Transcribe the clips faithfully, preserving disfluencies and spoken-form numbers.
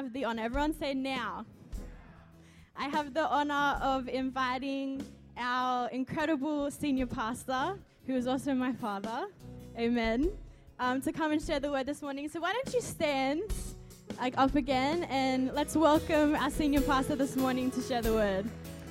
have the honor, everyone say now. I have the honor of inviting our incredible senior pastor, who is also my father, amen, um, to come and share the word this morning. So why don't you stand like up again, and let's welcome our senior pastor this morning to share the word.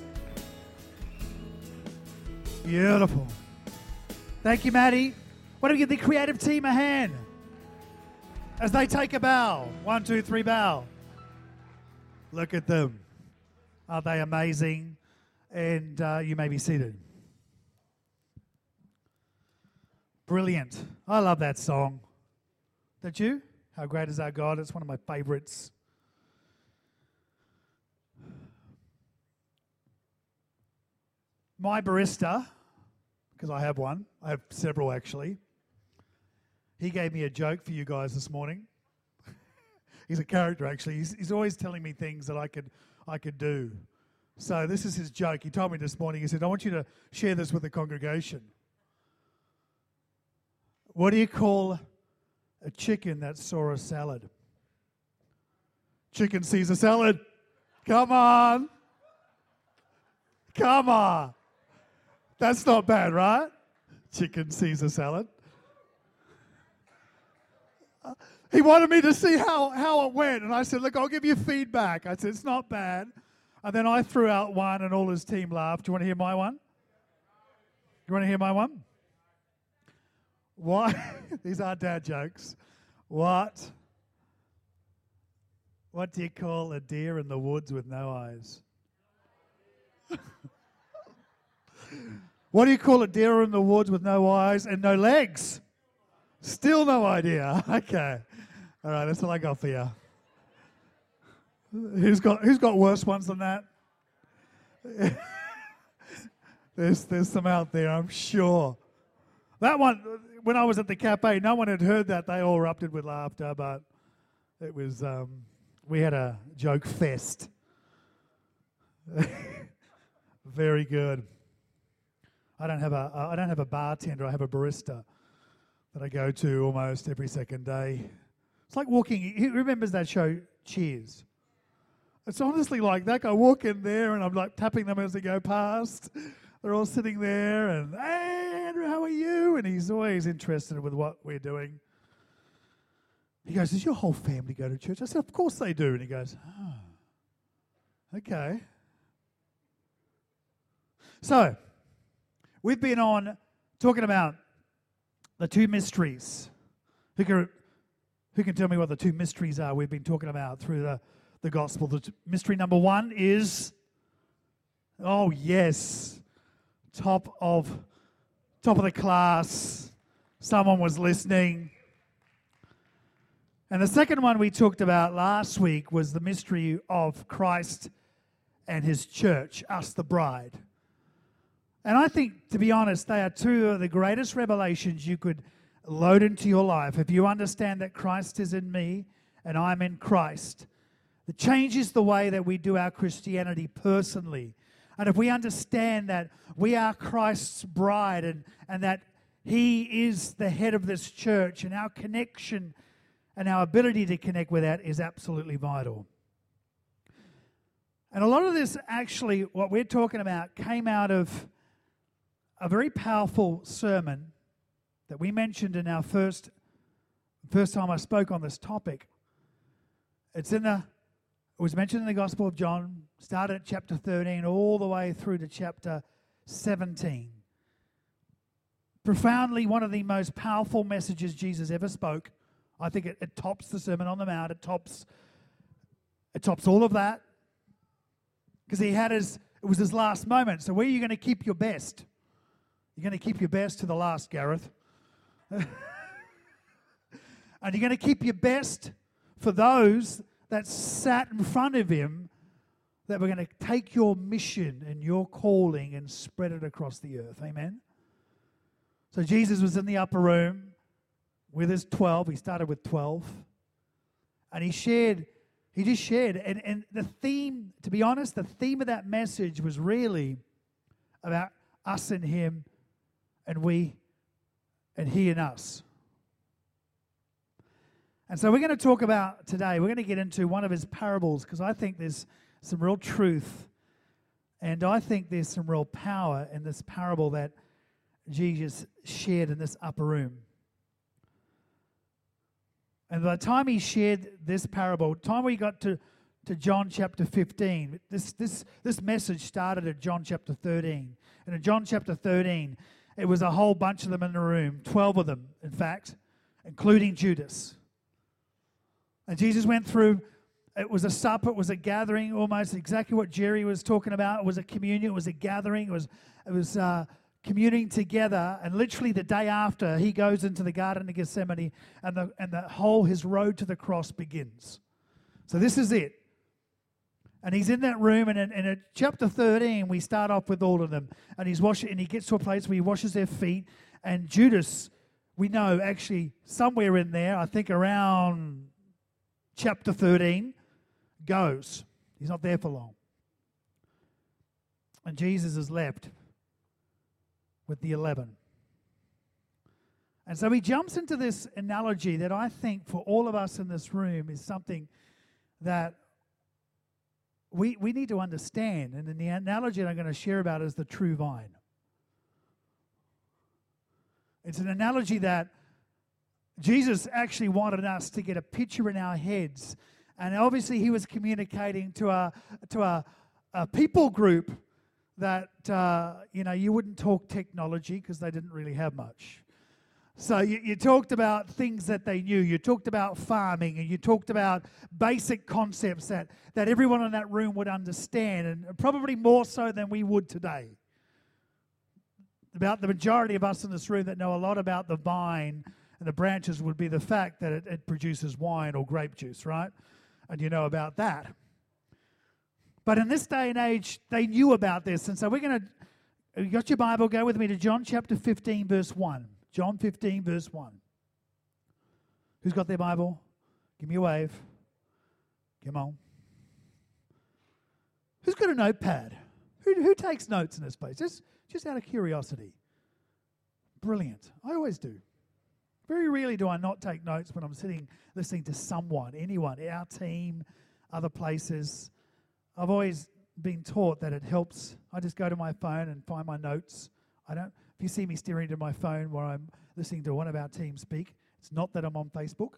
Beautiful. Thank you, Maddie. Why don't we give the creative team a hand as they take a bow? One, two, three, bow. Look at them. Aren't they amazing? And uh, you may be seated. Brilliant. I love that song. Don't you? How Great Is Our God? It's one of my favorites. My barista, because I have one, I have several actually, he gave me a joke for you guys this morning. He's a character actually. He's, he's always telling me things that I could I could do. So this is his joke. He told me this morning, he said, I want you to share this with the congregation. What do you call a chicken that saw a salad? Chicken sees a salad. Come on. Come on. That's not bad, right? Chicken sees a salad. Uh, he wanted me to see how, how it went. And I said, look, I'll give you feedback. I said, it's not bad. And then I threw out one and all his team laughed. Do you want to hear my one? You want to hear my one? What? These are dad jokes. What? What do you call a deer in the woods with no eyes? What do you call a deer in the woods with no eyes and no legs? Still no idea. Okay. All right, that's all I got for you. Who's got who's got worse ones than that? there's there's some out there, I'm sure. That one, when I was at the cafe, no one had heard that. They all erupted with laughter, but it was um, we had a joke fest. Very good. I don't have a I don't have a bartender. I have a barista that I go to almost every second day. It's like walking. Who remembers that show, Cheers? It's honestly like that. I walk in there and I'm like tapping them as they go past. They're all sitting there and, hey, Andrew, how are you? And he's always interested with what we're doing. He goes, does your whole family go to church? I said, of course they do. And he goes, oh, okay. So, we've been on talking about the two mysteries. Who can, who can tell me what the two mysteries are we've been talking about through the, the gospel? The t- mystery number one is, oh yes, top of top of the class. Someone was listening. And the second one we talked about last week was the mystery of Christ and his church, us the bride. And I think, to be honest, they are two of the greatest revelations you could load into your life. If you understand that Christ is in me and I'm in Christ, it changes the way that we do our Christianity personally. And if we understand that we are Christ's bride and, and that he is the head of this church, and our connection and our ability to connect with that is absolutely vital. And a lot of this, actually, what we're talking about, came out of a very powerful sermon that we mentioned in our first first time I spoke on this topic. It's in the it was mentioned in the Gospel of John, started at chapter thirteen all the way through to chapter seventeen. Profoundly one of the most powerful messages Jesus ever spoke. I think it, it tops the Sermon on the Mount. It tops it tops all of that. Because he had his it was his last moment. So where are you going to keep your best? You're going to keep your best to the last, Gareth. And you're going to keep your best for those that sat in front of him that were going to take your mission and your calling and spread it across the earth. Amen? So Jesus was in the upper room with his twelve. He started with twelve. And he shared, he just shared. And, and the theme, to be honest, the theme of that message was really about us and him, and we and he and us. And so we're going to talk about today, we're going to get into one of his parables, because I think there's some real truth, and I think there's some real power in this parable that Jesus shared in this upper room. And by the time he shared this parable, the time we got to, to John chapter fifteen, this, this, this message started at John chapter thirteen. And in John chapter thirteen, it was a whole bunch of them in the room, twelve of them, in fact, including Judas. And Jesus went through, it was a supper, it was a gathering, almost exactly what Jerry was talking about. It was a communion, it was a gathering, it was, it was uh, communing together. And literally the day after, he goes into the Garden of Gethsemane, and the, and the whole, his road to the cross begins. So this is it. And he's in that room, and in, and in chapter thirteen, we start off with all of them. And he's washing, and he gets to a place where he washes their feet. And Judas, we know actually somewhere in there, I think around chapter thirteen, goes. He's not there for long. And Jesus is left with the eleven. And so he jumps into this analogy that I think for all of us in this room is something that we, we need to understand. And the analogy that I'm going to share about is the true vine. It's an analogy that Jesus actually wanted us to get a picture in our heads. And obviously he was communicating to a, to a, a people group that, uh, you know, you wouldn't talk technology because they didn't really have much. So you, you talked about things that they knew. You talked about farming, and you talked about basic concepts that, that everyone in that room would understand, and probably more so than we would today. About the majority of us in this room that know a lot about the vine and the branches would be the fact that it, it produces wine or grape juice, right? And you know about that. But in this day and age, they knew about this. And so we're going to, you got your Bible, go with me to John chapter fifteen, verse one. John fifteen, verse one. Who's got their Bible? Give me a wave. Come on. Who's got a notepad? Who, who takes notes in this place? Just, just out of curiosity. Brilliant. I always do. Very rarely do I not take notes when I'm sitting listening to someone, anyone, our team, other places. I've always been taught that it helps. I just go to my phone and find my notes. I don't. If you see me staring into my phone while I'm listening to one of our team speak, it's not that I'm on Facebook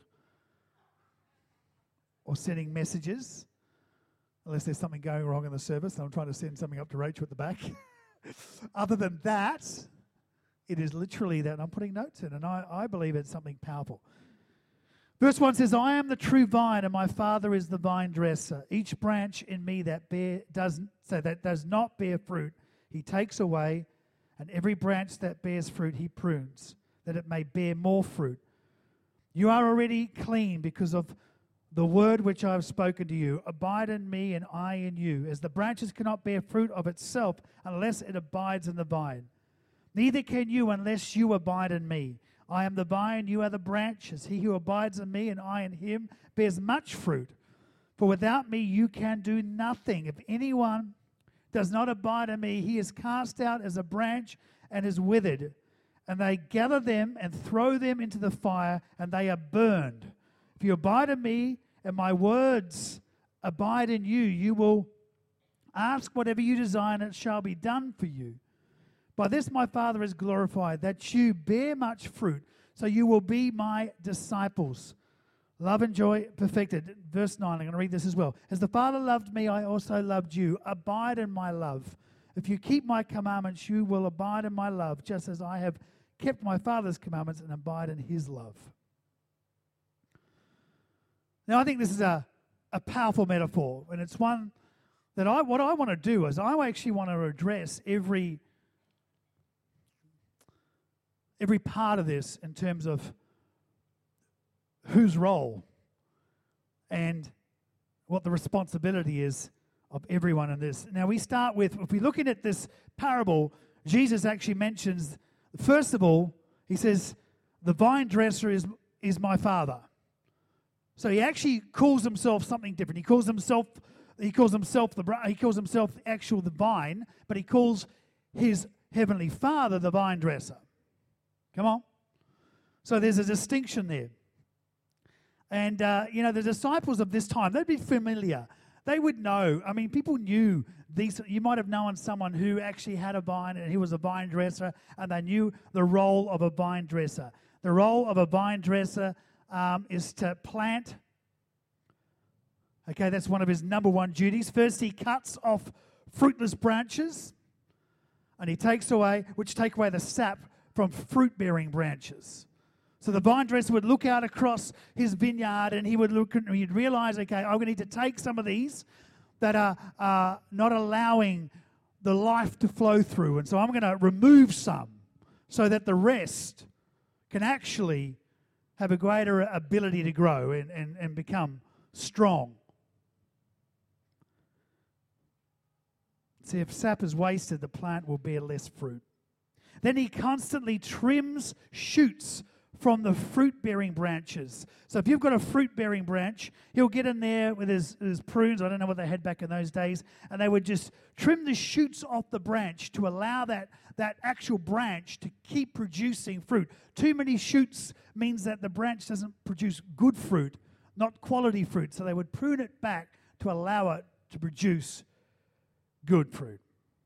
or sending messages, unless there's something going wrong in the service and I'm trying to send something up to Rachel at the back. Other than that, it is literally that I'm putting notes in, and I, I believe it's something powerful. Verse one says, I am the true vine, and my Father is the vine dresser. Each branch in me that bear does so that does not bear fruit, he takes away, and every branch that bears fruit he prunes, that it may bear more fruit. You are already clean because of the word which I have spoken to you. Abide in me, and I in you. As the branches cannot bear fruit of itself unless it abides in the vine, neither can you unless you abide in me. I am the vine, you are the branches. He who abides in me and I in him bears much fruit. For without me you can do nothing. If anyone does not abide in me, he is cast out as a branch and is withered. And they gather them and throw them into the fire, and they are burned. If you abide in me and my words abide in you, you will ask whatever you desire, and it shall be done for you. By this my Father is glorified, that you bear much fruit, so you will be my disciples. Love and joy perfected. Verse nine, I'm going to read this as well. As the Father loved me, I also loved you. Abide in my love. If you keep my commandments, you will abide in my love, just as I have kept my Father's commandments and abide in his love. Now, I think this is a, a powerful metaphor, and it's one that I what I want to do is I actually want to address every every part of this in terms of whose role and what the responsibility is of everyone in this. Now we start with, if we're looking at this parable, Jesus actually mentions, first of all, he says, the vine dresser is, is my Father. So he actually calls himself something different. He calls himself, he calls himself the he calls himself actual the vine, but he calls his heavenly Father the vine dresser. Come on. So there's a distinction there. And, uh, you know, the disciples of this time, they'd be familiar. They would know. I mean, people knew these. You might have known someone who actually had a vine and he was a vine dresser, and they knew the role of a vine dresser. The role of a vine dresser um, is to plant. Okay, that's one of his number one duties. First, he cuts off fruitless branches, and he takes away, which take away the sap from fruit-bearing branches. So the vine dresser would look out across his vineyard and he would look and he'd realize, okay, I'm going to need to take some of these that are uh, not allowing the life to flow through. And so I'm going to remove some so that the rest can actually have a greater ability to grow and, and, and become strong. See, if sap is wasted, the plant will bear less fruit. Then he constantly trims shoots from the fruit-bearing branches. So if you've got a fruit-bearing branch, he'll get in there with his, his prunes. I don't know what they had back in those days. And they would just trim the shoots off the branch to allow that, that actual branch to keep producing fruit. Too many shoots means that the branch doesn't produce good fruit, not quality fruit. So they would prune it back to allow it to produce good fruit.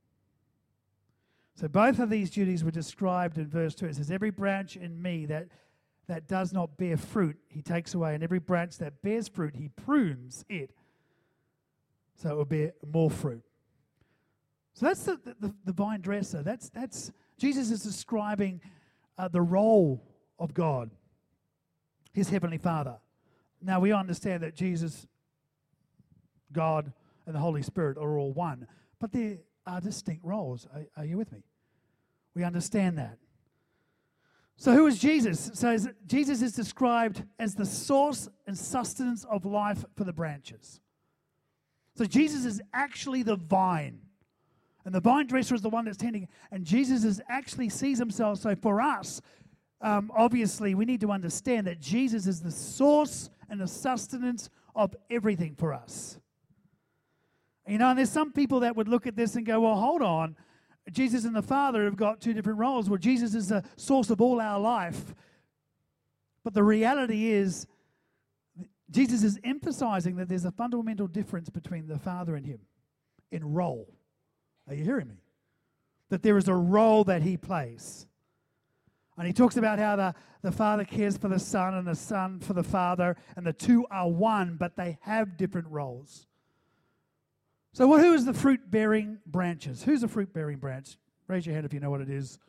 So both of these duties were described in verse two. It says, every branch in me that that does not bear fruit, he takes away. And every branch that bears fruit, he prunes it, so it will bear more fruit. So that's the, the, the vine dresser. That's, that's Jesus is describing uh, the role of God, his heavenly Father. Now we understand that Jesus, God, and the Holy Spirit are all one, but there are distinct roles. Are, are you with me? We understand that. So who is Jesus? So is, Jesus is described as the source and sustenance of life for the branches. So Jesus is actually the vine. And the vine dresser is the one that's tending. And Jesus is actually sees himself. So for us, um, obviously, we need to understand that Jesus is the source and the sustenance of everything for us. You know, and there's some people that would look at this and go, well, hold on. Jesus and the Father have got two different roles. Well, Jesus is the source of all our life. But the reality is, Jesus is emphasizing that there's a fundamental difference between the Father and him in role. Are you hearing me? That there is a role that he plays. And he talks about how the, the Father cares for the Son and the Son for the Father, and the two are one, but they have different roles. So well, who is the fruit-bearing branches? Who's a fruit-bearing branch? Raise your hand if you know what it is.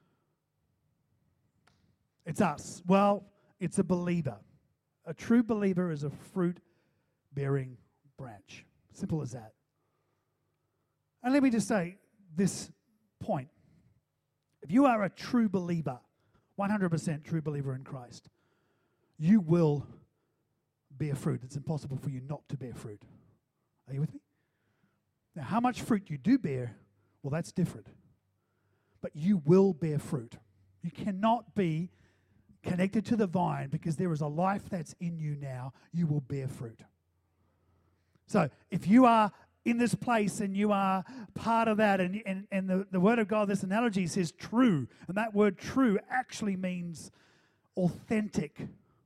It's us. Well, it's a believer. A true believer is a fruit-bearing branch. Simple as that. And let me just say this point. If you are a true believer, one hundred percent true believer in Christ, you will bear fruit. It's impossible for you not to bear fruit. Are you with me? Now, how much fruit you do bear, well, that's different. But you will bear fruit. You cannot be connected to the vine because there is a life that's in you now. You will bear fruit. So if you are in this place and you are part of that, and, and, and the, the Word of God, this analogy says true, and that word true actually means authentic.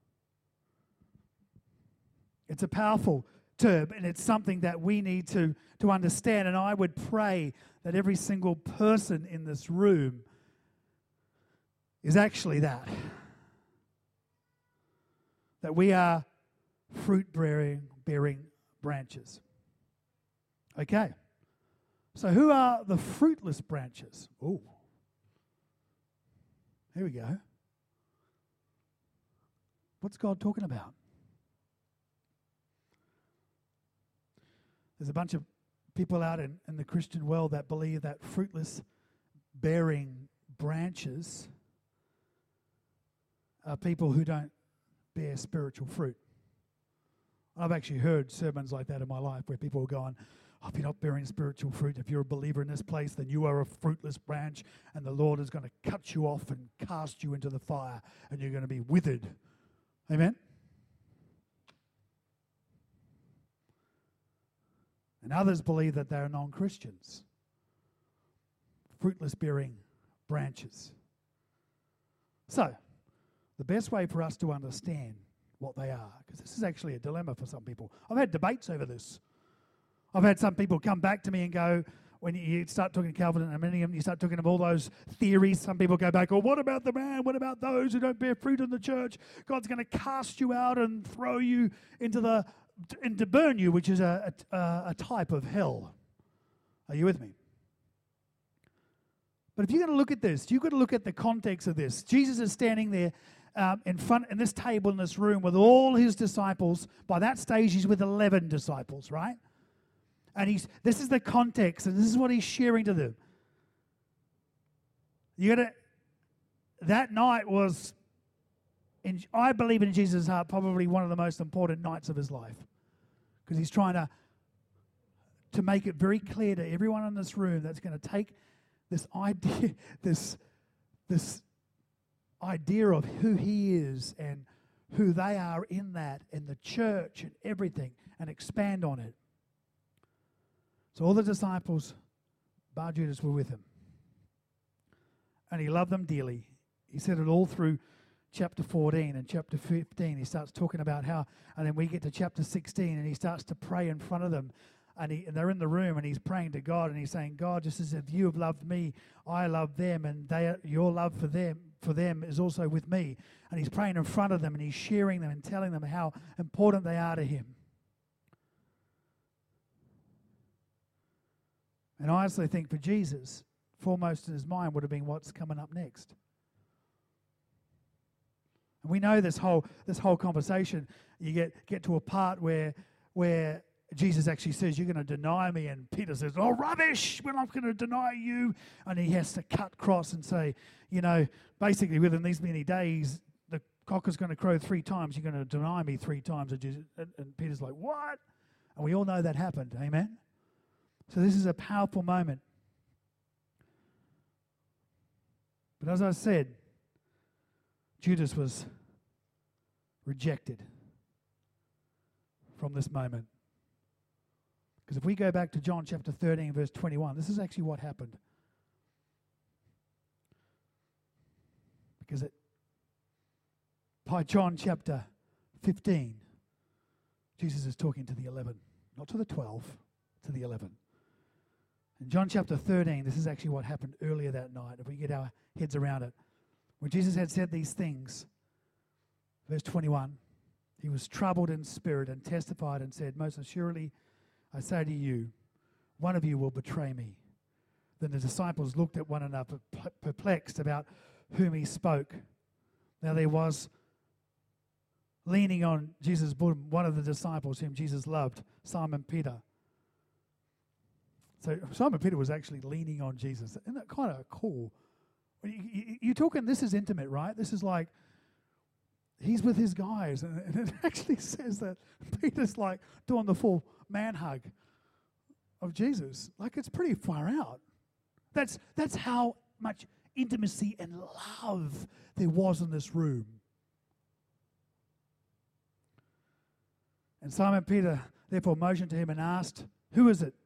It's a powerful term, and it's something that we need to, to understand. And I would pray that every single person in this room is actually that. That we are fruit-bearing bearing branches. Okay. So who are the fruitless branches? Oh. Here we go. What's God talking about? There's a bunch of people out in, in the Christian world that believe that fruitless bearing branches are people who don't bear spiritual fruit. I've actually heard sermons like that in my life where people are going, oh, if you're not bearing spiritual fruit, if you're a believer in this place, then you are a fruitless branch, and the Lord is going to cut you off and cast you into the fire, and you're going to be withered. Amen? And others believe that they are non-Christians, fruitless bearing branches. So, the best way for us to understand what they are? Because this is actually a dilemma for some people. I've had debates over this. I've had some people come back to me and go, when you start talking to Calvin and Arminian, you start talking about all those theories, some people go back, oh, what about the man? What about those who don't bear fruit in the church? God's going to cast you out and throw you into the, and to burn you, which is a, a, a type of hell. Are you with me? But if you're going to look at this, you've got to look at the context of this. Jesus is standing there um, in front, in this table in this room with all his disciples. By that stage, he's with eleven disciples, right? And he's this is the context, and this is what he's sharing to them. You got to. That night was, in, I believe in Jesus' heart, probably one of the most important nights of his life, because he's trying to to make it very clear to everyone in this room that's going to take this idea, this this idea of who he is and who they are in that, in the church and everything, and expand on it. So all the disciples, bar Judas, were with him. And he loved them dearly. He said it all through chapter fourteen and chapter fifteen. He starts talking about how, and then we get to chapter sixteen, and he starts to pray in front of them. And, he, and they're in the room, and he's praying to God, and he's saying, God, just as if you have loved me, I love them, and they, your love for them for them is also with me. And he's praying in front of them, and he's sharing them and telling them how important they are to him. And I honestly think for Jesus, foremost in his mind would have been what's coming up next. And we know this whole this whole conversation. You get get to a part where where Jesus actually says, "You're going to deny me," and Peter says, "Oh, rubbish! We're not going to deny you." And he has to cut cross and say, you know, basically within these many days, the cock is going to crow three times. You're going to deny me three times. And, Jesus, and, and Peter's like, "What?" And we all know that happened. Amen. So this is a powerful moment. But as I said, Judas was rejected from this moment. Because if we go back to John chapter thirteen, verse twenty-one, this is actually what happened. Because it, by John chapter fifteen, Jesus is talking to the eleven, not to the twelve, to the eleven. In John chapter thirteen, this is actually what happened earlier that night, if we get our heads around it. When Jesus had said these things, verse twenty-one, he was troubled in spirit and testified and said, "Most assuredly, I say to you, one of you will betray me." Then the disciples looked at one another, perplexed about whom he spoke. Now there was, leaning on Jesus' bosom, one of the disciples whom Jesus loved, Simon Peter. So Simon Peter was actually leaning on Jesus. Isn't that kind of cool? You're talking, this is intimate, right? This is like, he's with his guys. And it actually says that Peter's like doing the full man hug of Jesus. Like, it's pretty far out. That's, that's how much intimacy and love there was in this room. And Simon Peter therefore motioned to him and asked, "Who is it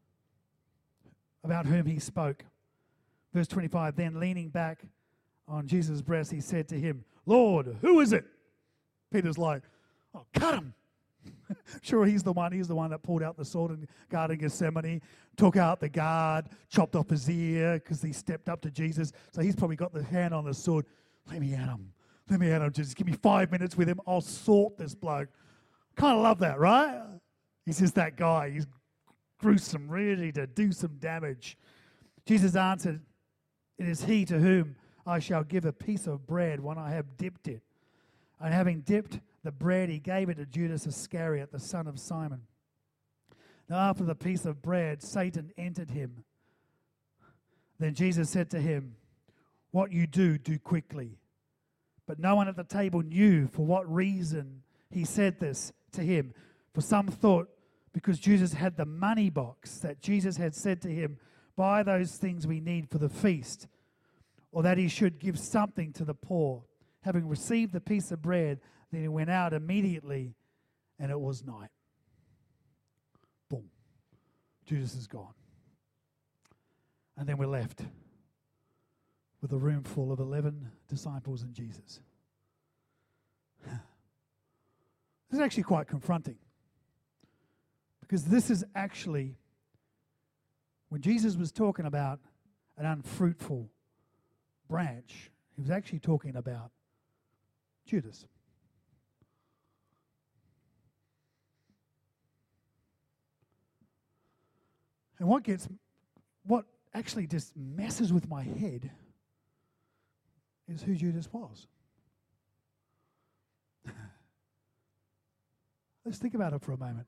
about whom he spoke?" Verse twenty-five, then leaning back on Jesus' breast, he said to him, "Lord, who is it?" Peter's like, "Oh, cut him." Sure, he's the one. He's the one that pulled out the sword in the Garden of Gethsemane, took out the guard, chopped off his ear because he stepped up to Jesus. So he's probably got the hand on the sword. Let me at him. Let me at him. Just give me five minutes with him. I'll sort this bloke. Kind of love that, right? He's just that guy. He's gruesome, ready to do some damage. Jesus answered, "It is he to whom I shall give a piece of bread when I have dipped it." And having dipped the bread, he gave it to Judas Iscariot, the son of Simon. Now after the piece of bread, Satan entered him. Then Jesus said to him, "What you do, do quickly." But no one at the table knew for what reason he said this to him. For some thought, because Jesus had the money box, that Jesus had said to him, "Buy those things we need for the feast," or that he should give something to the poor. Having received the piece of bread, then he went out immediately, and it was night. Boom. Judas is gone. And then we're left with a room full of eleven disciples and Jesus. This is actually quite confronting. Because this is actually, when Jesus was talking about an unfruitful branch, he was actually talking about Judas. And what gets, what actually just messes with my head is who Judas was. Let's think about it for a moment.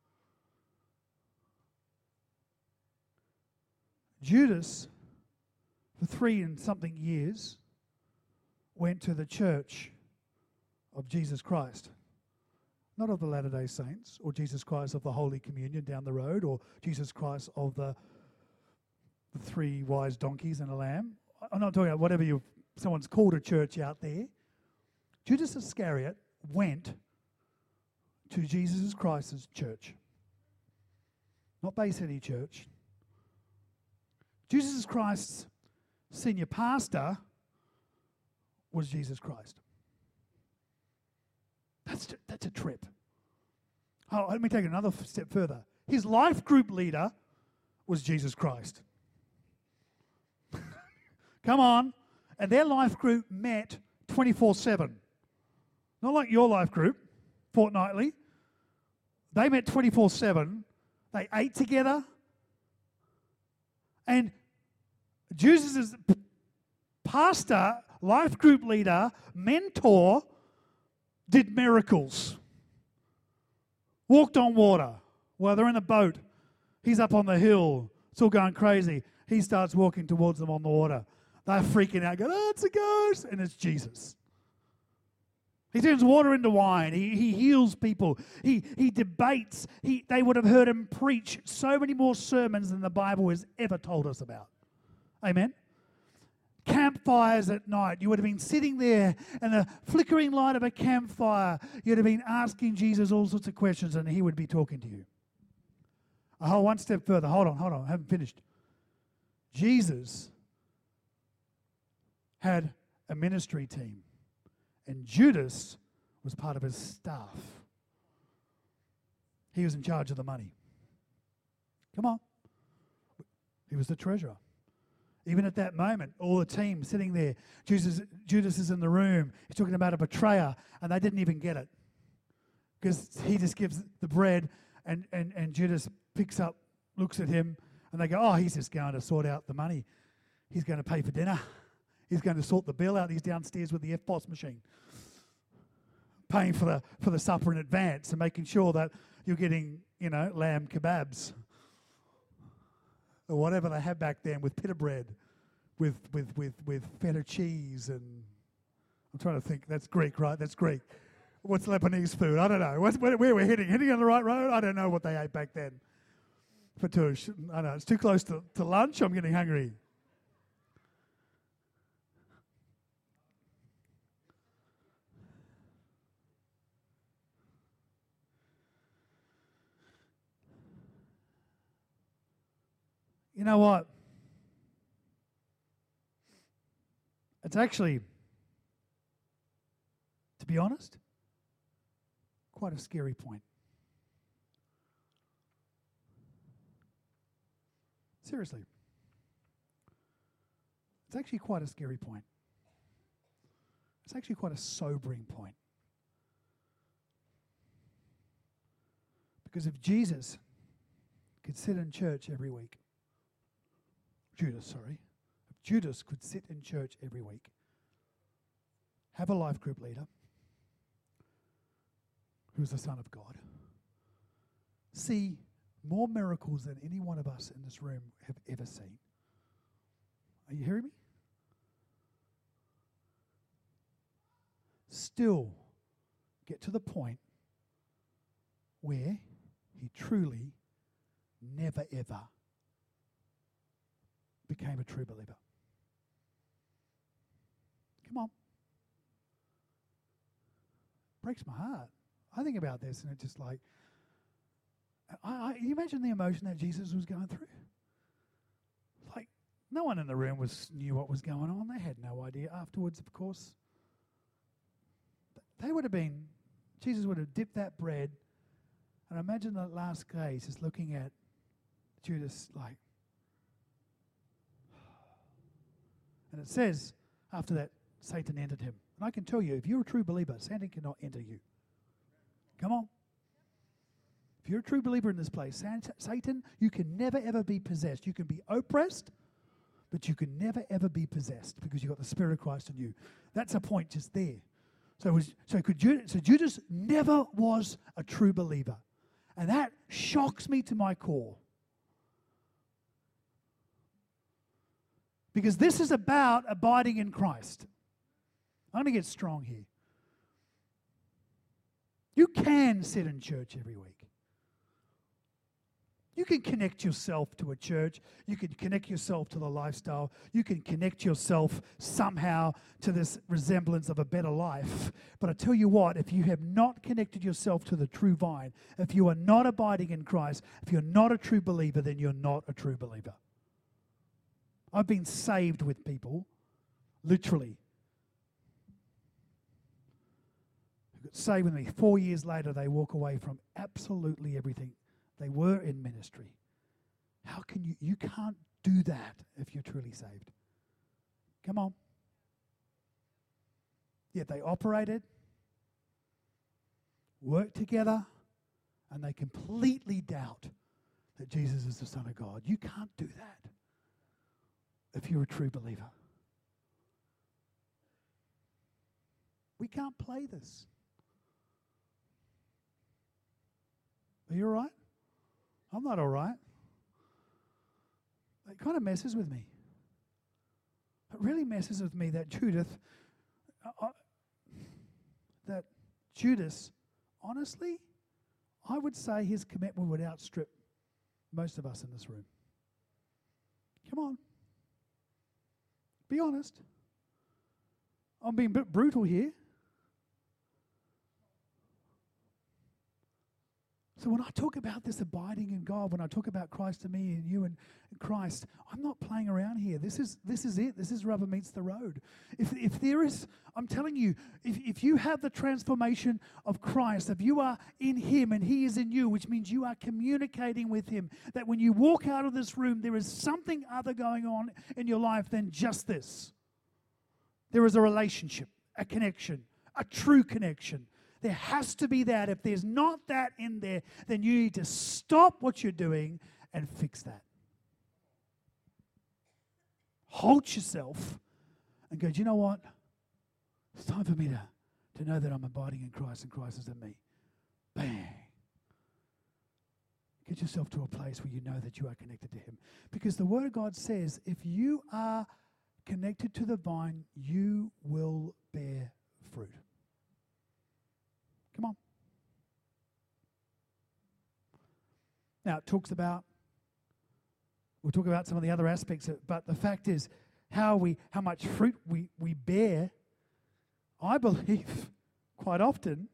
Judas, for three and something years, went to the church of Jesus Christ. Not of the Latter-day Saints, or Jesus Christ of the Holy Communion down the road, or Jesus Christ of the, the three wise donkeys and a lamb. I'm not talking about whatever you someone's called a church out there. Judas Iscariot went to Jesus Christ's church. Not Bay City Church. Jesus Christ's senior pastor was Jesus Christ. That's that's a trip. Oh, let me take it another step further. His life group leader was Jesus Christ. Come on. And their life group met twenty-four seven. Not like your life group, fortnightly. They met twenty-four seven. They ate together. And Jesus' pastor, life group leader, mentor, did miracles. Walked on water while they're in a boat. He's up on the hill. It's all going crazy. He starts walking towards them on the water. They're freaking out, going, oh, it's a ghost. And it's Jesus. He turns water into wine. He, he heals people. He, he debates. He, they would have heard him preach so many more sermons than the Bible has ever told us about. Amen? Campfires at night. You would have been sitting there in the flickering light of a campfire. You'd have been asking Jesus all sorts of questions and he would be talking to you. Oh, one step further. Hold on, hold on. I haven't finished. Jesus had a ministry team. And Judas was part of his staff. He was in charge of the money. Come on. He was the treasurer. Even at that moment, all the team sitting there, Judas, Judas is in the room. He's talking about a betrayer, and they didn't even get it. Because he just gives the bread, and, and, and Judas picks up, looks at him, and they go, oh, he's just going to sort out the money. He's going to pay for dinner. He's going to sort the bill out. He's downstairs with the F P O S machine, paying for the for the supper in advance and making sure that you're getting, you know, lamb kebabs or whatever they have back then with pita bread, with with with with feta cheese and I'm trying to think. That's Greek, right? That's Greek. What's Lebanese food? I don't know. What's, where, where we're heading? Heading on the right road? I don't know what they ate back then. Fatouche. I know it's too close to, to lunch. I'm getting hungry. You know what? It's actually, to be honest, quite a scary point. Seriously. It's actually quite a scary point. It's actually quite a sobering point. Because if Jesus could sit in church every week, Judas, sorry. If Judas could sit in church every week, have a life group leader who's the Son of God, see more miracles than any one of us in this room have ever seen. Are you hearing me? Still get to the point where he truly never ever became a true believer. Come on. Breaks my heart. I think about this and it's just like, I, I, you imagine the emotion that Jesus was going through? Like, no one in the room was knew what was going on. They had no idea afterwards, of course. They would have been Jesus would have dipped that bread, and imagine that last gaze just looking at Judas like, and it says after that, Satan entered him. And I can tell you, if you're a true believer, Satan cannot enter you. Come on. If you're a true believer in this place, Satan, you can never ever be possessed. You can be oppressed, but you can never ever be possessed because you've got the Spirit of Christ in you. That's a point just there. So, it was, so, could Judas, so Judas never was a true believer. And that shocks me to my core. Because this is about abiding in Christ. I'm going to get strong here. You can sit in church every week. You can connect yourself to a church. You can connect yourself to the lifestyle. You can connect yourself somehow to this resemblance of a better life. But I tell you what, if you have not connected yourself to the true vine, if you are not abiding in Christ, if you're not a true believer, then you're not a true believer. I've been saved with people, literally. Who got saved with me. Four years later, they walk away from absolutely everything. They were in ministry. How can you, you can't do that if you're truly saved. Come on. Yet they operated, worked together, and they completely doubt that Jesus is the Son of God. You can't do that if you're a true believer. We can't play this. Are you all right? I'm not all right. It kind of messes with me. It really messes with me that Judith, uh, that Judas, honestly, I would say his commitment would outstrip most of us in this room. Come on. Be honest. I'm being a bit brutal here. So when I talk about this abiding in God, when I talk about Christ and me and you and Christ, I'm not playing around here. This is this is it. This is rubber meets the road. If if there is, I'm telling you, if, if you have the transformation of Christ, if you are in Him and He is in you, which means you are communicating with Him, that when you walk out of this room, there is something other going on in your life than just this. There is a relationship, a connection, a true connection. There has to be that. If there's not that in there, then you need to stop what you're doing and fix that. Hold yourself and go, do you know what? It's time for me to, to know that I'm abiding in Christ and Christ is in me. Bang. Get yourself to a place where you know that you are connected to Him. Because the Word of God says, if you are connected to the vine, you will bear fruit. Come on. Now, it talks about, we'll talk about some of the other aspects, of, but the fact is, how we, how much fruit we, we bear, I believe, quite often,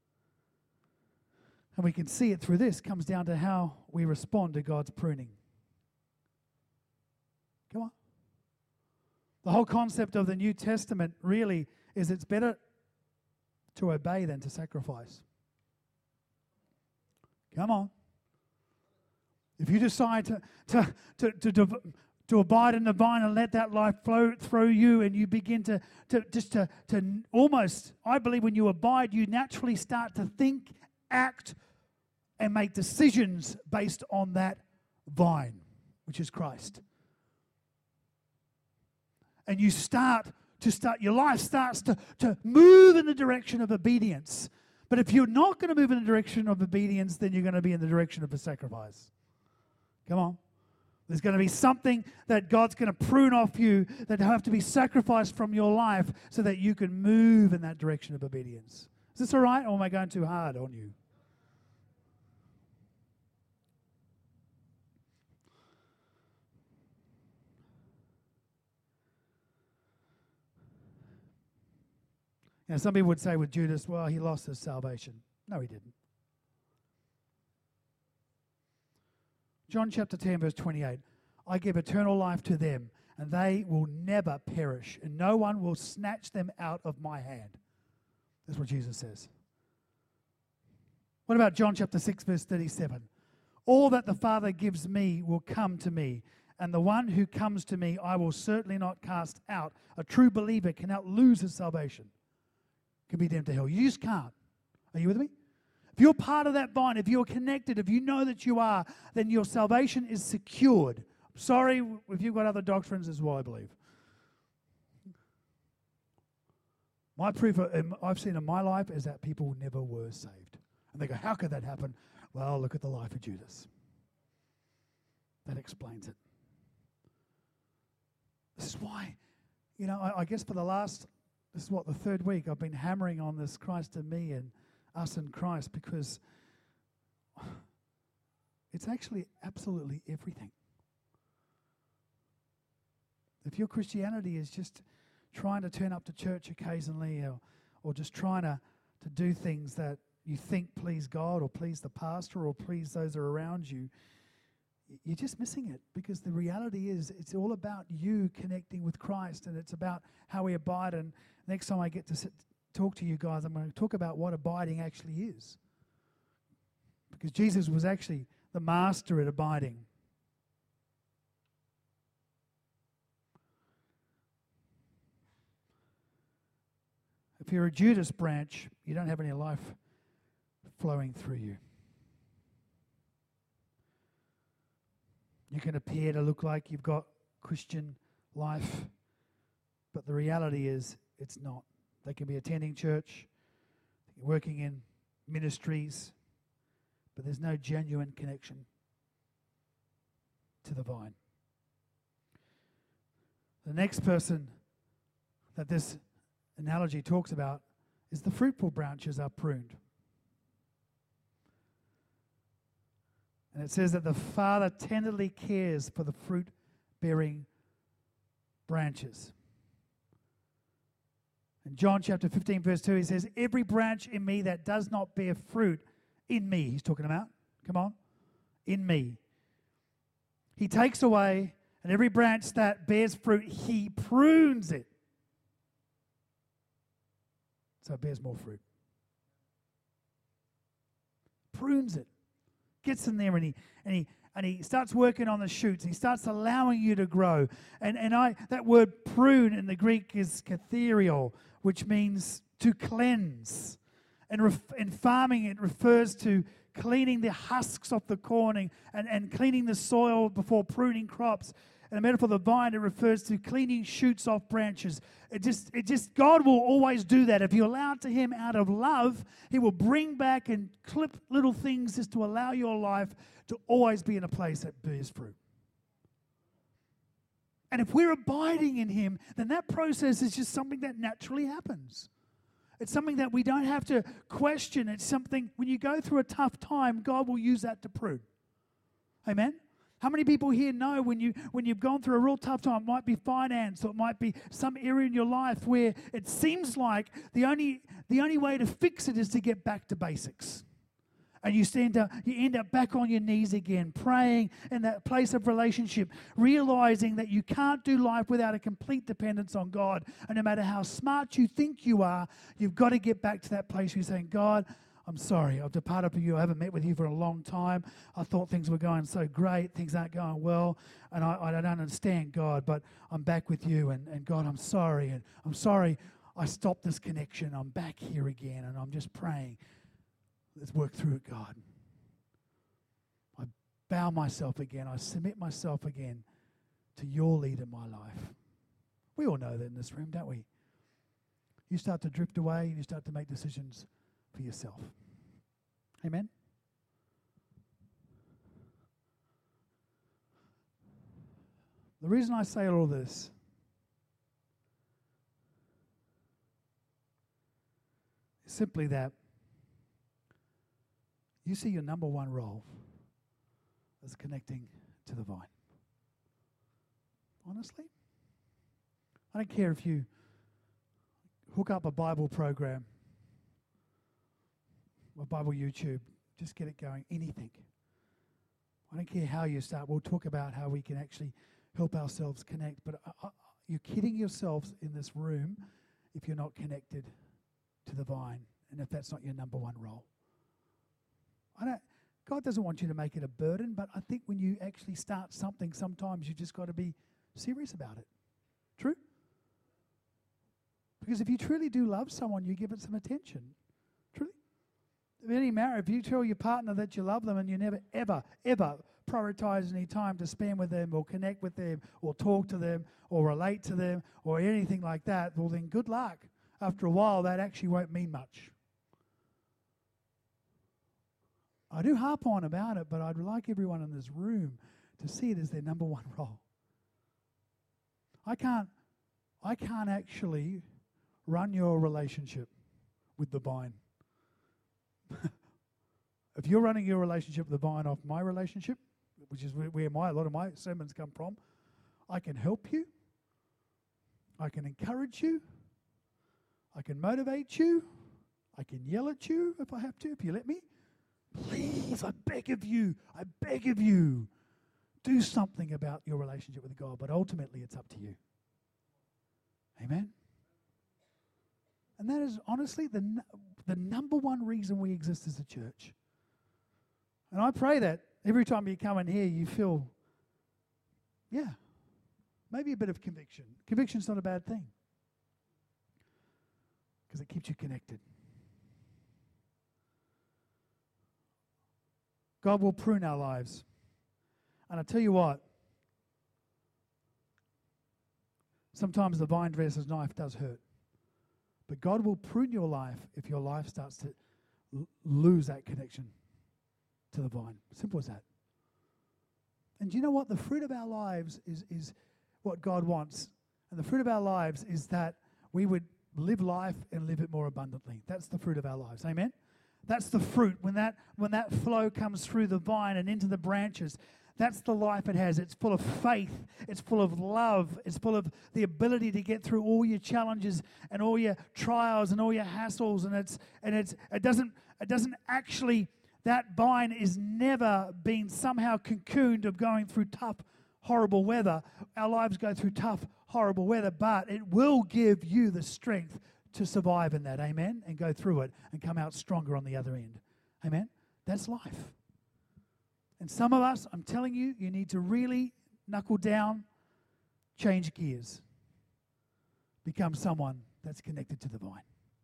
and we can see it through this, comes down to how we respond to God's pruning. Come on. The whole concept of the New Testament really is it's better to obey than to sacrifice. Come on. If you decide to to to to, to, to abide in the vine and let that life flow through you, and you begin to, to just to, to almost, I believe when you abide, you naturally start to think, act, and make decisions based on that vine, which is Christ. And you start to start, your life starts to, to move in the direction of obedience. But if you're not going to move in the direction of obedience, then you're going to be in the direction of a sacrifice. Come on. There's going to be something that God's going to prune off you that have to be sacrificed from your life so that you can move in that direction of obedience. Is this all right, or am I going too hard on you? Now, some people would say with Judas, well, he lost his salvation. No, he didn't. John chapter ten, verse twenty-eight. I give eternal life to them, and they will never perish, and no one will snatch them out of my hand. That's what Jesus says. What about John chapter six, verse thirty-seven? All that the Father gives me will come to me, and the one who comes to me I will certainly not cast out. A true believer cannot lose his salvation. Can be damned to hell. You just can't. Are you with me? If you're part of that vine, if you're connected, if you know that you are, then your salvation is secured. I'm sorry if you've got other doctrines as well, I believe. My proof I've seen in my life is that people never were saved. And they go, how could that happen? Well, look at the life of Judas. That explains it. This is why, you know, I, I guess for the last, this is what, the third week, I've been hammering on this Christ in me and us in Christ, because it's actually absolutely everything. If your Christianity is just trying to turn up to church occasionally, or, or just trying to, to do things that you think please God or please the pastor or please those that are around you, you're just missing it, because the reality is it's all about you connecting with Christ, and it's about how we abide. And next time I get to sit, talk to you guys, I'm going to talk about what abiding actually is, because Jesus was actually the master at abiding. If you're a Judas branch, you don't have any life flowing through you. You can appear to look like you've got Christian life, but the reality is it's not. They can be attending church, working in ministries, but there's no genuine connection to the vine. The next person that this analogy talks about is the fruitful branches are pruned. And it says that the Father tenderly cares for the fruit-bearing branches. In John chapter fifteen, verse two, he says, every branch in me that does not bear fruit, in me, he's talking about, come on, in me, he takes away, and every branch that bears fruit, he prunes it, so it bears more fruit. Prunes it. Gets in there and he and he and he starts working on the shoots. He starts allowing you to grow. And and I that word prune in the Greek is katherial, which means to cleanse. And ref, in farming it refers to cleaning the husks off the corn and, and, and cleaning the soil before pruning crops. And the metaphor of the vine, it refers to cleaning shoots off branches. It just, it just, God will always do that. If you allow it to Him out of love, He will bring back and clip little things just to allow your life to always be in a place that bears fruit. And if we're abiding in Him, then that process is just something that naturally happens. It's something that we don't have to question. It's something, when you go through a tough time, God will use that to prune. Amen? How many people here know when, you, when you've gone through a real tough time, it might be finance, or it might be some area in your life where it seems like the only, the only way to fix it is to get back to basics. And you stand up, you end up back on your knees again, praying in that place of relationship, realizing that you can't do life without a complete dependence on God. And no matter how smart you think you are, you've got to get back to that place where you're saying, God, I'm sorry, I've departed from you. I haven't met with you for a long time. I thought things were going so great. Things aren't going well. And I, I don't understand, God, but I'm back with you. And, and God, I'm sorry. And I'm sorry I stopped this connection. I'm back here again. And I'm just praying. Let's work through it, God. I bow myself again. I submit myself again to your lead in my life. We all know that in this room, don't we? You start to drift away and you start to make decisions for yourself. Amen? The reason I say all this is simply that you see your number one role as connecting to the vine. Honestly, I don't care if you hook up a Bible program, a Bible YouTube, just get it going, anything. I don't care how you start. We'll talk about how we can actually help ourselves connect, but uh, uh, you're kidding yourselves in this room if you're not connected to the vine, and if that's not your number one role. I don't, God doesn't want you to make it a burden, but I think when you actually start something, sometimes you just got to be serious about it. True? Because if you truly do love someone, you give it some attention. Truly. If any marriage, if you tell your partner that you love them and you never, ever, ever prioritize any time to spend with them or connect with them or talk to them or relate to them or anything like that, well then good luck. After a while, that actually won't mean much. I do harp on about it, but I'd like everyone in this room to see it as their number one role. I can't, I can't actually run your relationship with the vine. If you're running your relationship with the vine off my relationship, which is where, where my a lot of my sermons come from, I can help you. I can encourage you. I can motivate you. I can yell at you if I have to, if you let me. Please, I beg of you, I beg of you, do something about your relationship with God, but ultimately it's up to you. Amen? And that is honestly the, n- the number one reason we exist as a church. And I pray that every time you come in here, you feel, yeah, maybe a bit of conviction. Conviction's not a bad thing because it keeps you connected. God will prune our lives. And I tell you what, sometimes the vine dresser's knife does hurt. But God will prune your life if your life starts to l- lose that connection to the vine. Simple as that. And do you know what? The fruit of our lives is, is what God wants. And the fruit of our lives is that we would live life and live it more abundantly. That's the fruit of our lives. Amen? That's the fruit. When that when that flow comes through the vine and into the branches, that's the life it has. It's full of faith. It's full of love. It's full of the ability to get through all your challenges and all your trials and all your hassles. And it's and it's it doesn't it doesn't actually, that vine is never been somehow cocooned of going through tough, horrible weather. Our lives go through tough, horrible weather, but it will give you the strength to survive in that, amen, and go through it and come out stronger on the other end. Amen? That's life. And some of us, I'm telling you, you need to really knuckle down, change gears, become someone that's connected to the vine.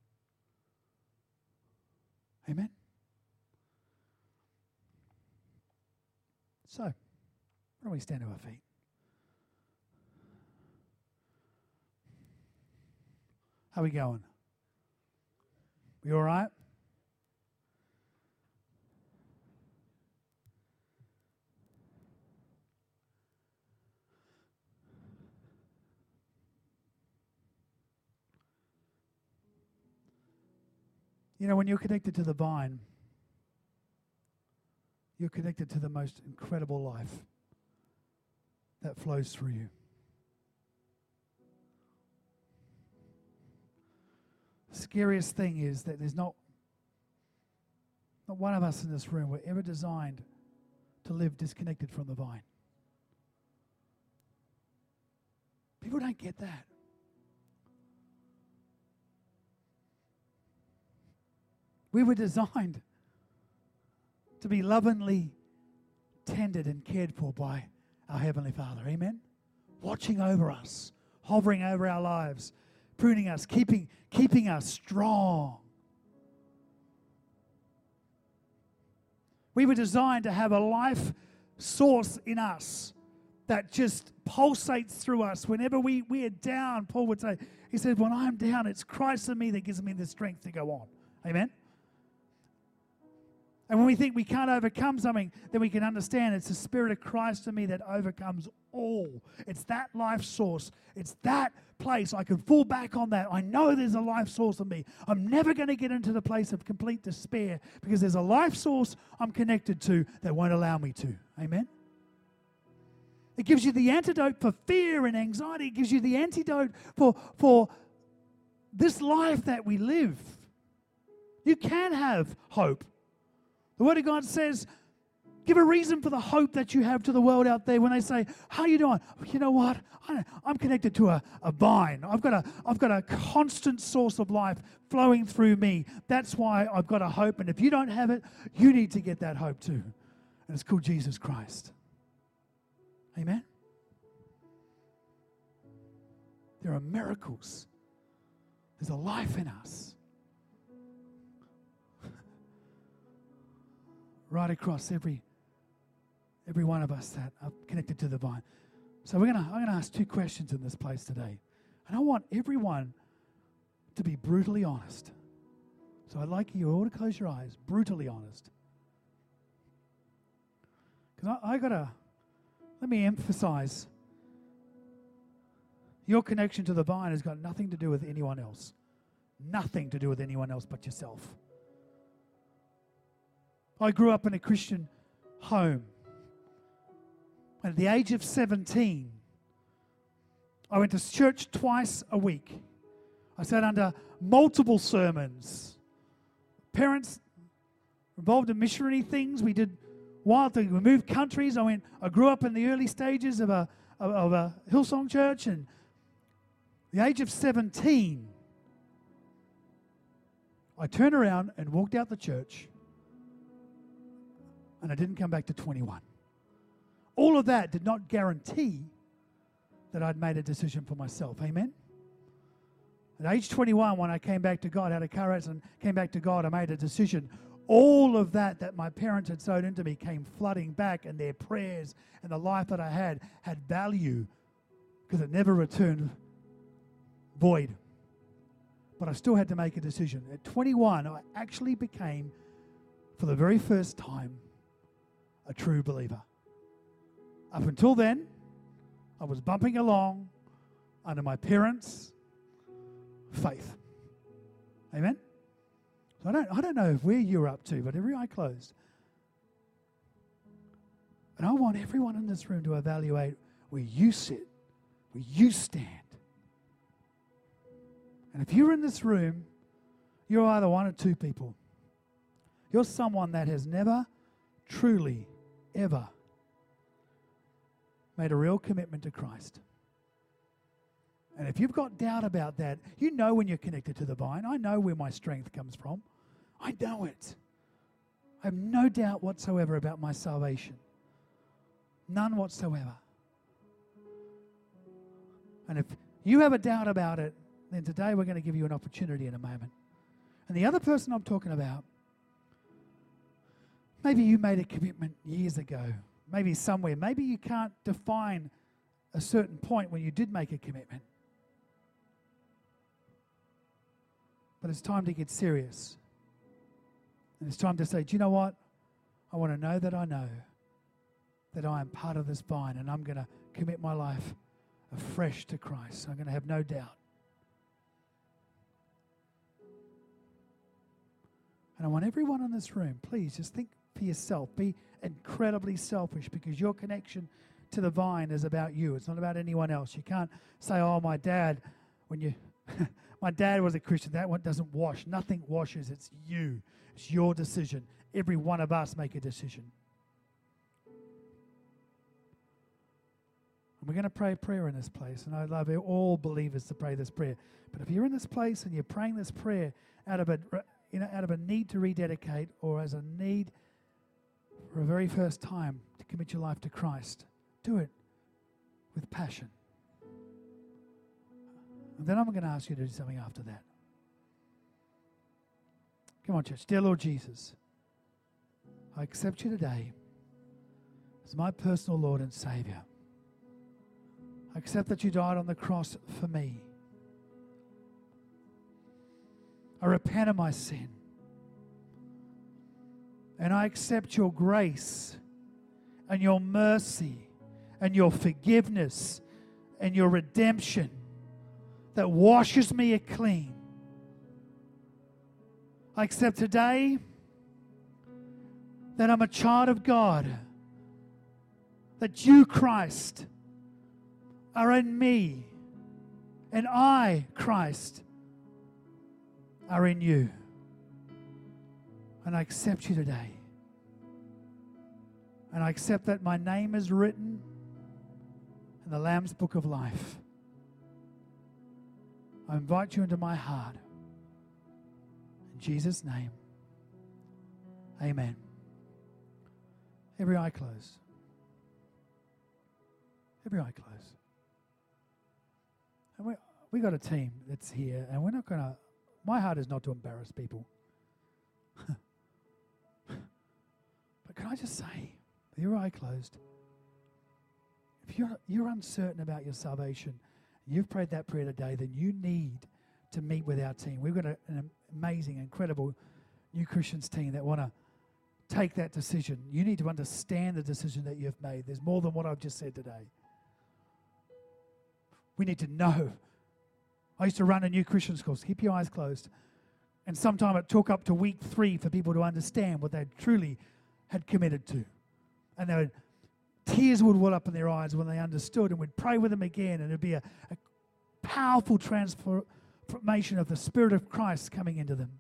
Amen? So, why don't we stand to our feet? How are we going? We all right? You know, when you're connected to the vine, you're connected to the most incredible life that flows through you. The scariest thing is that there's not, not one of us in this room were ever designed to live disconnected from the vine. People don't get that. We were designed to be lovingly tended and cared for by our Heavenly Father. Amen? Watching over us, hovering over our lives, pruning us, keeping, keeping us strong. We were designed to have a life source in us that just pulsates through us. Whenever we, we are down, Paul would say, he said, when I'm down, it's Christ in me that gives me the strength to go on. Amen? And when we think we can't overcome something, then we can understand it's the Spirit of Christ in me that overcomes all. It's that life source. It's that place. I can fall back on that. I know there's a life source in me. I'm never going to get into the place of complete despair because there's a life source I'm connected to that won't allow me to. Amen? It gives you the antidote for fear and anxiety. It gives you the antidote for, for this life that we live. You can have hope. The Word of God says Give a reason for the hope that you have to the world out there when they say, how are you doing? You know what? I, I'm connected to a, a vine. I've got a, I've got a constant source of life flowing through me. That's why I've got a hope. And if you don't have it, you need to get that hope too. And it's called Jesus Christ. Amen? There are miracles. There's a life in us. Right across every every one of us that are connected to the vine. So we're gonna I'm gonna ask two questions in this place today. And I want everyone to be brutally honest. So I'd like you all to close your eyes, brutally honest. Because I, I gotta let me emphasize, your connection to the vine has got nothing to do with anyone else. Nothing to do with anyone else but yourself. I grew up in a Christian home. And at the age of seventeen, I went to church twice a week. I sat under multiple sermons. Parents involved in missionary things. We did wild things. We moved countries. I went. I grew up in the early stages of a of, of a Hillsong church, and at the age of seventeen, I turned around and walked out the church. And I didn't come back to twenty-one. All of that did not guarantee that I'd made a decision for myself. Amen? At age twenty-one, when I came back to God, had a car accident, came back to God, I made a decision. All of that that my parents had sowed into me came flooding back, and their prayers and the life that I had had value because it never returned void. But I still had to make a decision. At twenty-one, I actually became, for the very first time, a true believer. Up until then, I was bumping along under my parents' faith. Amen? So I don't, I don't know where you're up to, but every eye closed. And I want everyone in this room to evaluate where you sit, where you stand. And if you're in this room, you're either one or two people. You're someone that has never truly, ever made a real commitment to Christ. And if you've got doubt about that, you know when you're connected to the vine. I know where my strength comes from. I know it. I have no doubt whatsoever about my salvation. None whatsoever. And if you have a doubt about it, then today we're going to give you an opportunity in a moment. And the other person I'm talking about, maybe you made a commitment years ago, maybe somewhere. Maybe you can't define a certain point when you did make a commitment. But it's time to get serious. And it's time to say, do you know what? I want to know that I know that I am part of this vine, and I'm going to commit my life afresh to Christ. I'm going to have no doubt. And I want everyone in this room, please just think for yourself. Be incredibly selfish, because your connection to the vine is about you. It's not about anyone else. You can't say, oh, my dad, when you, my dad was a Christian, that one doesn't wash. Nothing washes. It's you. It's your decision. Every one of us make a decision. And we're going to pray a prayer in this place. And I love all believers to pray this prayer. But if you're in this place and you're praying this prayer out of a, you know, out of a need to rededicate, or as a need for a very first time to commit your life to Christ, do it with passion. And then I'm going to ask you to do something after that. Come on, church. Dear Lord Jesus, I accept you today as my personal Lord and Savior. I accept that you died on the cross for me. I repent of my sin. And I accept your grace and your mercy and your forgiveness and your redemption that washes me clean. I accept today that I'm a child of God, that you, Christ, are in me, and I, Christ, are in you. And I accept you today And I accept that my name is written in the Lamb's Book of Life. I invite you into my heart. In Jesus' name, amen. Every eye closed. Every eye closed. And we we got a team that's here, and we're not going to, my heart is not to embarrass people. But can I just say, with your eye closed, if you're, you're uncertain about your salvation, you've prayed that prayer today, then you need to meet with our team. We've got a, an amazing, incredible New Christians team that want to take that decision. You need to understand the decision that you've made. There's more than what I've just said today. We need to know. I used to run a New Christian school. So keep your eyes closed. And sometime it took up to week three for people to understand what they truly had committed to. And they would, tears would well up in their eyes when they understood, and we'd pray with them again, and it'd be a, a powerful transformation of the Spirit of Christ coming into them.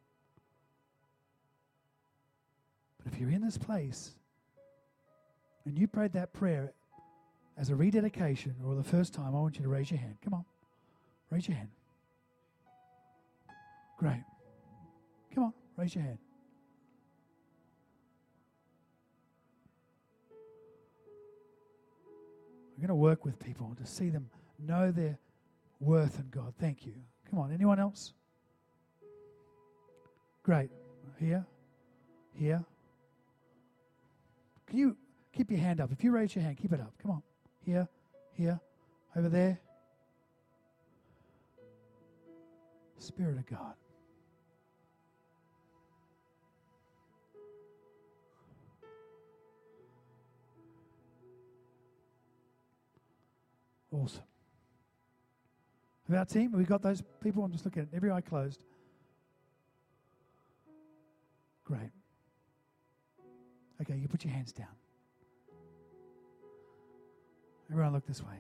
But if you're in this place and you prayed that prayer as a rededication or the first time, I want you to raise your hand. Come on. Raise your hand. Great. Come on. Raise your hand. We're going to work with people to see them know their worth in God. Thank you. Come on. Anyone else? Great. Here. Here. Can you keep your hand up? If you raise your hand, keep it up. Come on. Here. Here. Over there. Spirit of God. Awesome. Of our team, we got those people. I'm just looking at every eye closed. Great. Okay, you put your hands down. Everyone look this way.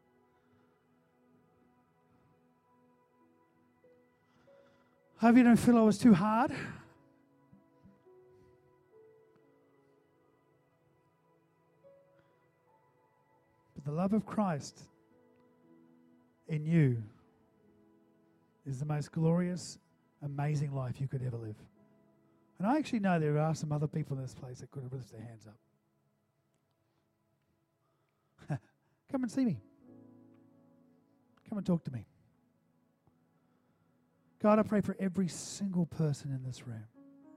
I hope you don't feel I was too hard. But the love of Christ in you is the most glorious, amazing life you could ever live. And I actually know there are some other people in this place that could have lifted their hands up. Come and see me. Come and talk to me. God, I pray for every single person in this room.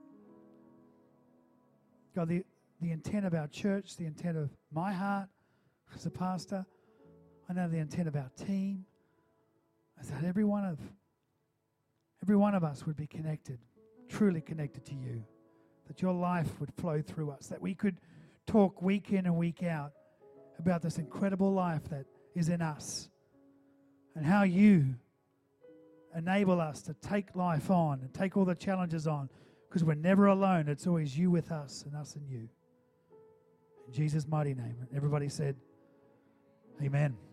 God, the, the intent of our church, the intent of my heart as a pastor, I know the intent of our team is that every one of every one of us would be connected, truly connected to you, that your life would flow through us, that we could talk week in and week out about this incredible life that is in us and how you enable us to take life on and take all the challenges on, because we're never alone. It's always you with us and us and you. In Jesus' mighty name. Everybody said, amen.